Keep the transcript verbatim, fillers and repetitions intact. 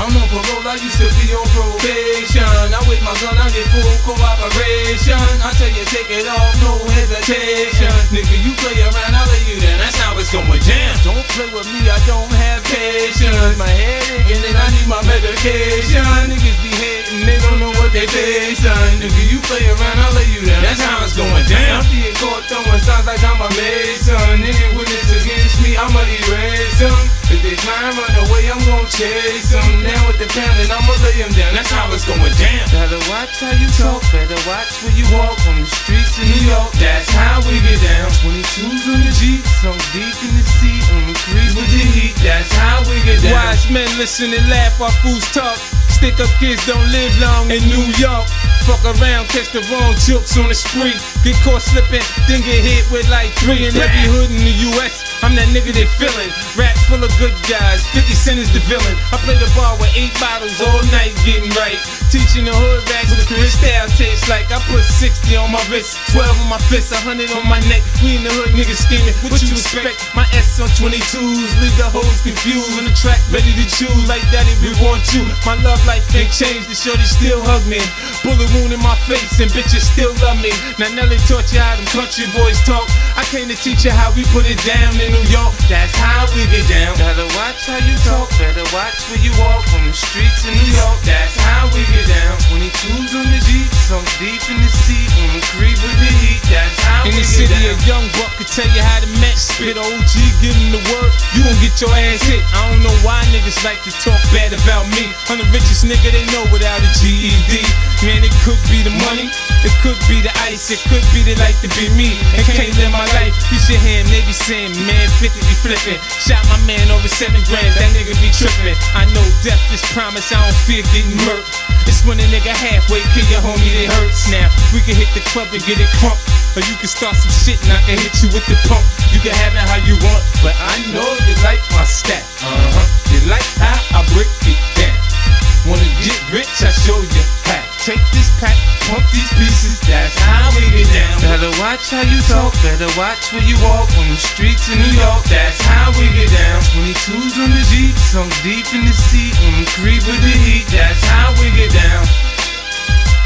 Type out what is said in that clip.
I'm on parole, I used to be on probation. I wait my gun, I get full cooperation. I tell you, take it off, no hesitation. Nigga, you play around, I'll lay you down. That's how it's going down. Don't play with me, I don't have patience. My head aching and I need my medication. Niggas be hating, they don't know what they facing. Nigga, you play around, I'll lay you down. That's how it's going down. I'm being caught throwing signs like I'm a mason. Any witness against me, I'ma erase them. If they try and run away, I'm gon' chase them. Now with the pounding, I'ma lay them down. That's how it's going down. Better watch how you talk, better watch where you walk on the streets in New York. That's how we get down. twenty-twos on the Jeep, so deep in the seat, on the creep with the heat. That's how we get down. Wise men listen and laugh while fools talk. Stick up kids don't live long in New York. Fuck around, catch the wrong jokes on the spree. Get caught slipping, then get hit with like three. In every hood in the U S, I'm that nigga they feelin'. Rap full of good guys, fifty cent is the villain. I play the bar with eight bottles all night getting right. Teaching the hood rags what Cristal tastes like. I put sixty on my wrist, twelve on my fist, one hundred on my neck. We in the hood niggas scheming, what you expect? My S on twenty-twos, leave the hoes confused. On the track, ready to choose, like daddy we want you. My love life ain't changed, the shorty still hug me. Bullet wound in my face and bitches still love me. Now Nelly taught you how them country boys talk. I came to teach you how we put it down in New York. That's how we get down. Better watch how you talk, better watch where you walk on the streets in New York. That's how we get down. twenty-twos on the Jeep, so deep in the seat, on the creep with the heat. That's how we get down. In the city, a young buck could tell you how to match. Spit O G, give him the word, you gon' get your ass hit. I don't know why niggas like to talk bad about me. I'm the richest nigga they know without a G E D. Man, it could be the money, it could be the ice, it could be they like to be me and can't live my life. You should hear him, they be saying, man, fifty be flipping. Shot my man over seven grams, that nigga be tripping. I know death is promise, I don't fear getting murked. It's when a nigga halfway kill your homie, it hurts. Now, we can hit the club and get it crunk, or you can start some shit and I can hit you with the pump. You can have it how you want, but I know you like my stack. Uh-huh. You like how I break it down. Wanna get rich, I show you how. Take this pack, pump these pieces, that's how we get down. Better watch how you talk, better watch where you walk on the streets in New York. That's how we get down. twenty-twos on the Jeep, sunk deep in the seat, on the creep with the heat. That's how we get down.